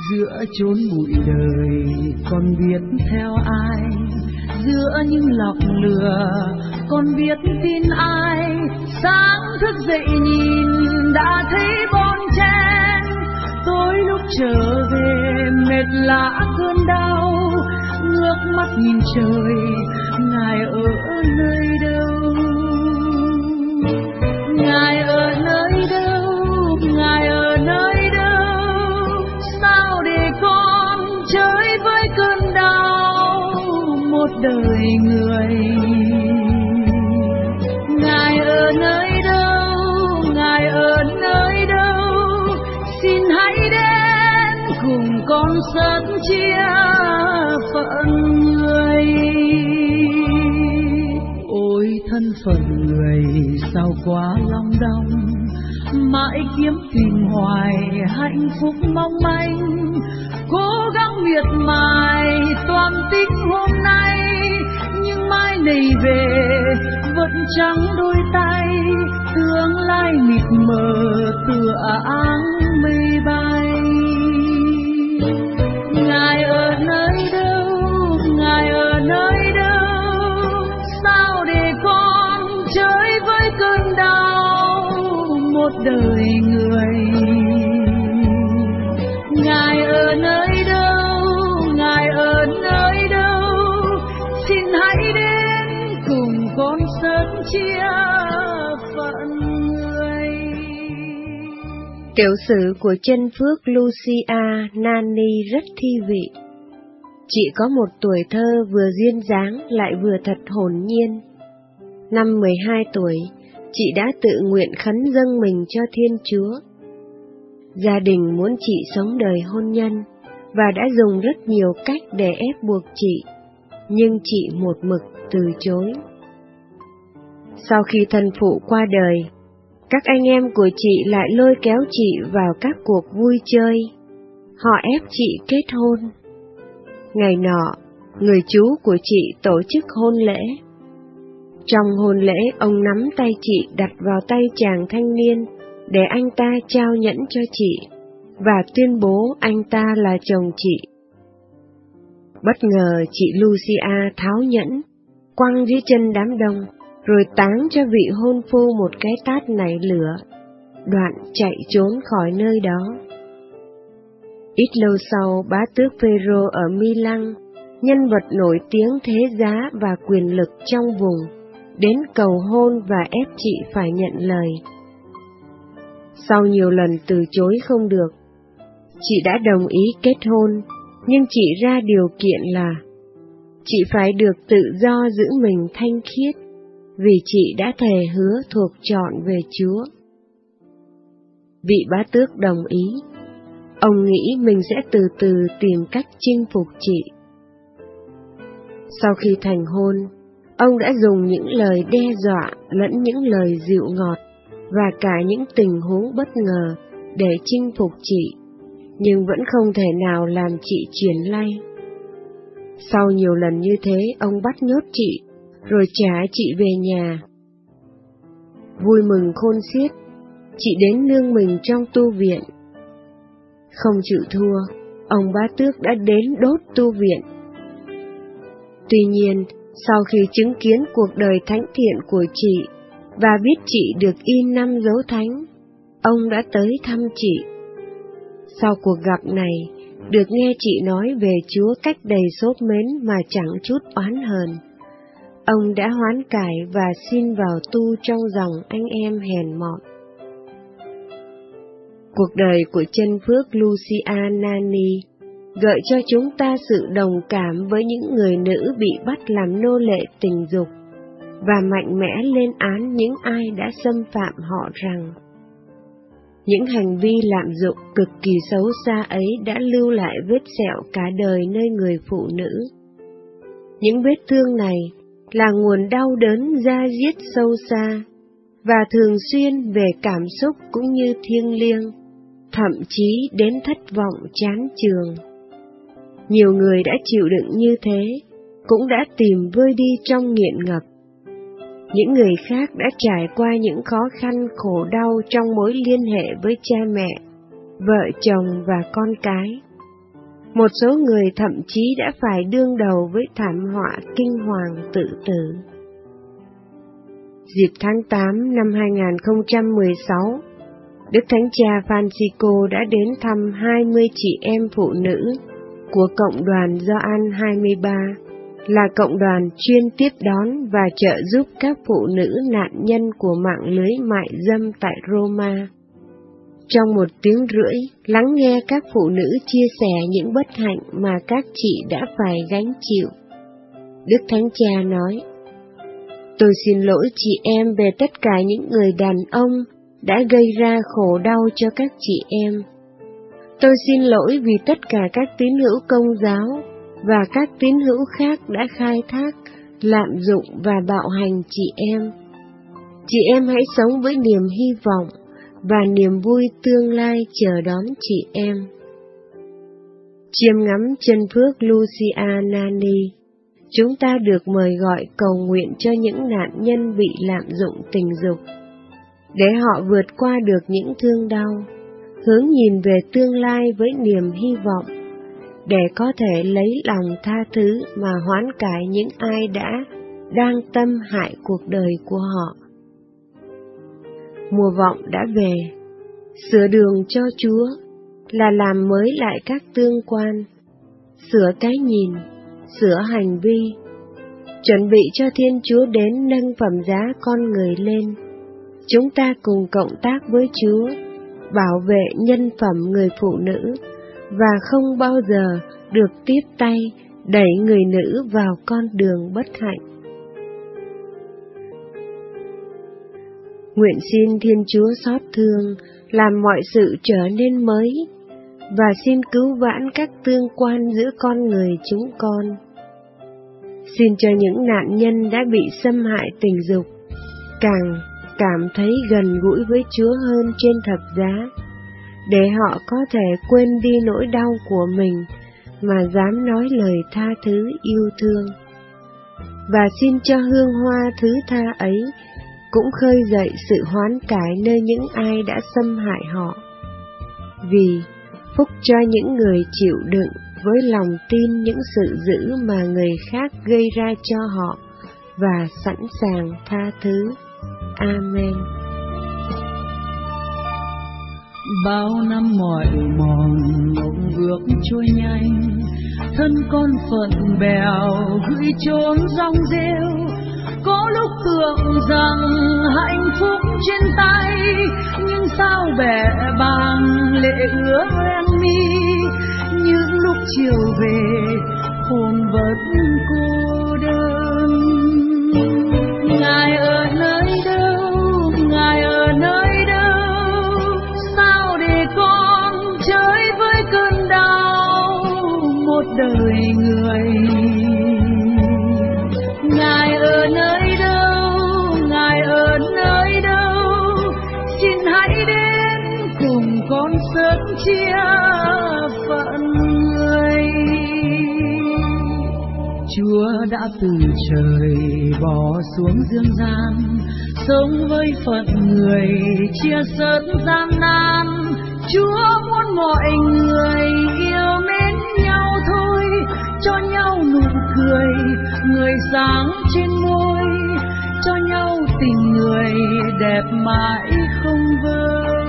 Giữa chốn bụi đời con biết theo ai, giữa những lọc lừa con biết tin ai. Sáng thức dậy nhìn đã thấy bon chen, tối lúc trở về mệt lã cơn đau. Ngước mắt nhìn trời, Ngài ở nơi đâu? Ngài ở nơi đâu? Ngài ở nơi đâu? Sao để con chơi với cơn đau một đời người? Ngài ở nơi đâu? Ngài ở nơi đâu? Xin hãy đến cùng con sớt chia phận người. Ôi thân phận người sao quá long đong, mãi kiếm tìm hoài hạnh phúc mong manh. Cố gắng miệt mài toan tính hôm nay, nhưng mai này về vẫn trắng đôi tay. Tương lai mịt mờ tựa áng mây bay. Ngài ở nơi đâu? Ngài ở nơi đâu? Sao để con chơi với cơn đau một đời người? Ngài ở nơi đâu? Ngài ở nơi đâu? Xin hãy đến cùng con sớm chia phận người. Tiểu sử của chân phước Lucia Nani rất thi vị. Chị có một tuổi thơ vừa duyên dáng lại vừa thật hồn nhiên. Năm 12 tuổi, chị đã tự nguyện khấn dâng mình cho Thiên Chúa. Gia đình muốn chị sống đời hôn nhân và đã dùng rất nhiều cách để ép buộc chị, nhưng chị một mực từ chối. Sau khi thân phụ qua đời, các anh em của chị lại lôi kéo chị vào các cuộc vui chơi. Họ ép chị kết hôn. Ngày nọ, người chú của chị tổ chức hôn lễ. Trong hôn lễ, ông nắm tay chị đặt vào tay chàng thanh niên để anh ta trao nhẫn cho chị và tuyên bố anh ta là chồng chị. Bất ngờ chị Lucia tháo nhẫn, quăng dưới chân đám đông, rồi táng cho vị hôn phu một cái tát nảy lửa, đoạn chạy trốn khỏi nơi đó. Ít lâu sau, bá tước Phêrô ở Milan, nhân vật nổi tiếng thế giá và quyền lực trong vùng, đến cầu hôn và ép chị phải nhận lời. Sau nhiều lần từ chối không được, chị đã đồng ý kết hôn, nhưng chị ra điều kiện là chị phải được tự do giữ mình thanh khiết, vì chị đã thề hứa thuộc trọn về Chúa. Vị bá tước đồng ý. Ông nghĩ mình sẽ từ từ tìm cách chinh phục chị. Sau khi thành hôn, ông đã dùng những lời đe dọa lẫn những lời dịu ngọt và cả những tình huống bất ngờ để chinh phục chị, nhưng vẫn không thể nào làm chị chuyển lay. Sau nhiều lần như thế, ông bắt nhốt chị, rồi trả chị về nhà. Vui mừng khôn xiết, chị đến nương mình trong tu viện. Không chịu thua, ông bá tước đã đến đốt tu viện. Tuy nhiên, sau khi chứng kiến cuộc đời thánh thiện của chị và biết chị được in 5 dấu thánh, ông đã tới thăm chị. Sau cuộc gặp này, được nghe chị nói về Chúa cách đầy xốp mến mà chẳng chút oán hờn, ông đã hoán cải và xin vào tu trong dòng anh em hèn mọn. Cuộc đời của chân phước Lucia Nani gợi cho chúng ta sự đồng cảm với những người nữ bị bắt làm nô lệ tình dục và mạnh mẽ lên án những ai đã xâm phạm họ rằng những hành vi lạm dụng cực kỳ xấu xa ấy đã lưu lại vết sẹo cả đời nơi người phụ nữ. Những vết thương này là nguồn đau đớn da diết sâu xa và thường xuyên về cảm xúc cũng như thiêng liêng, thậm chí đến thất vọng chán chường. Nhiều người đã chịu đựng như thế, cũng đã tìm vơi đi trong nghiện ngập. Những người khác đã trải qua những khó khăn khổ đau trong mối liên hệ với cha mẹ, vợ chồng và con cái. Một số người thậm chí đã phải đương đầu với thảm họa kinh hoàng tự tử. Dịp tháng 8 năm 2016, Đức Thánh Cha Francisco đã đến thăm 20 chị em phụ nữ của Cộng đoàn Gioan 23, là cộng đoàn chuyên tiếp đón và trợ giúp các phụ nữ nạn nhân của mạng lưới mại dâm tại Roma. Trong 1 tiếng rưỡi, lắng nghe các phụ nữ chia sẻ những bất hạnh mà các chị đã phải gánh chịu, Đức Thánh Cha nói: "Tôi xin lỗi chị em về tất cả những người đàn ông đã gây ra khổ đau cho các chị em. Tôi xin lỗi vì tất cả các tín hữu Công giáo và các tín hữu khác đã khai thác, lạm dụng và bạo hành chị em. Chị em hãy sống với niềm hy vọng và niềm vui tương lai chờ đón chị em." Chiêm ngắm chân phước Lucia Nani, chúng ta được mời gọi cầu nguyện cho những nạn nhân bị lạm dụng tình dục, để họ vượt qua được những thương đau, hướng nhìn về tương lai với niềm hy vọng, để có thể lấy lòng tha thứ mà hoán cải những ai đang tâm hại cuộc đời của họ. Mùa vọng đã về, sửa đường cho Chúa là làm mới lại các tương quan, sửa cái nhìn, sửa hành vi, chuẩn bị cho Thiên Chúa đến nâng phẩm giá con người lên. Chúng ta cùng cộng tác với Chúa, bảo vệ nhân phẩm người phụ nữ, và không bao giờ được tiếp tay đẩy người nữ vào con đường bất hạnh. Nguyện xin Thiên Chúa xót thương, làm mọi sự trở nên mới, và xin cứu vãn các tương quan giữa con người chúng con. Xin cho những nạn nhân đã bị xâm hại tình dục càng cảm thấy gần gũi với Chúa hơn trên thập giá, để họ có thể quên đi nỗi đau của mình mà dám nói lời tha thứ yêu thương. Và xin cho hương hoa thứ tha ấy cũng khơi dậy sự hoán cải nơi những ai đã xâm hại họ. Vì phúc cho những người chịu đựng với lòng tin những sự dữ mà người khác gây ra cho họ và sẵn sàng tha thứ. Amen. Bao năm mỏi mòn mộng ước trôi nhanh, thân con phận bèo gửi chốn rong rêu. Có lúc tưởng rằng hạnh phúc trên tay, nhưng sao bẻ bàng lệ ứa em mi. Những lúc chiều về hồn vẫn cô đơn. Ngài ở nơi đâu, Ngài ở nơi đâu, sao để con chơi với cơn đau một đời người. Ngài ở nơi đâu, Ngài ở nơi đâu, xin hãy đến cùng con sớm chia phận người. Chúa đã từ trời bỏ xuống dương gian, sống với phận người chia sớt gian nan. Chúa muốn mọi người yêu mến nhau thôi, cho nhau nụ cười, người sáng trên môi, cho nhau tình người đẹp mãi không vơi.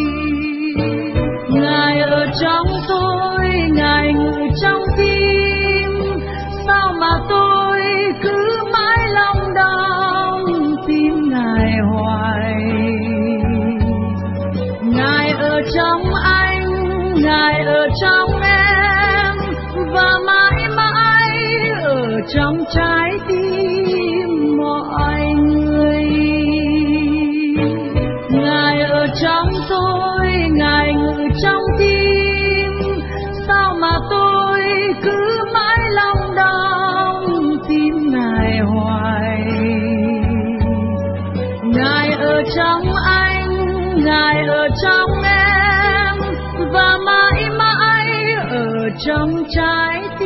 Ngài ở trong tôi, Ngài ngự trong tim, sao mà tôi cứ mãi lòng đau tim Ngài hoài. Ngài ở trong anh, Ngài ở trong em, và mãi mãi ở trong trái tim mọi người. Ngài ở trong tôi, Ngài ngự trong tim, sao mà tôi cứ mãi lòng đau tim Ngài hoài. Ngài ở trong anh, Ngài ở trong em, và mãi mãi ở trong trái tim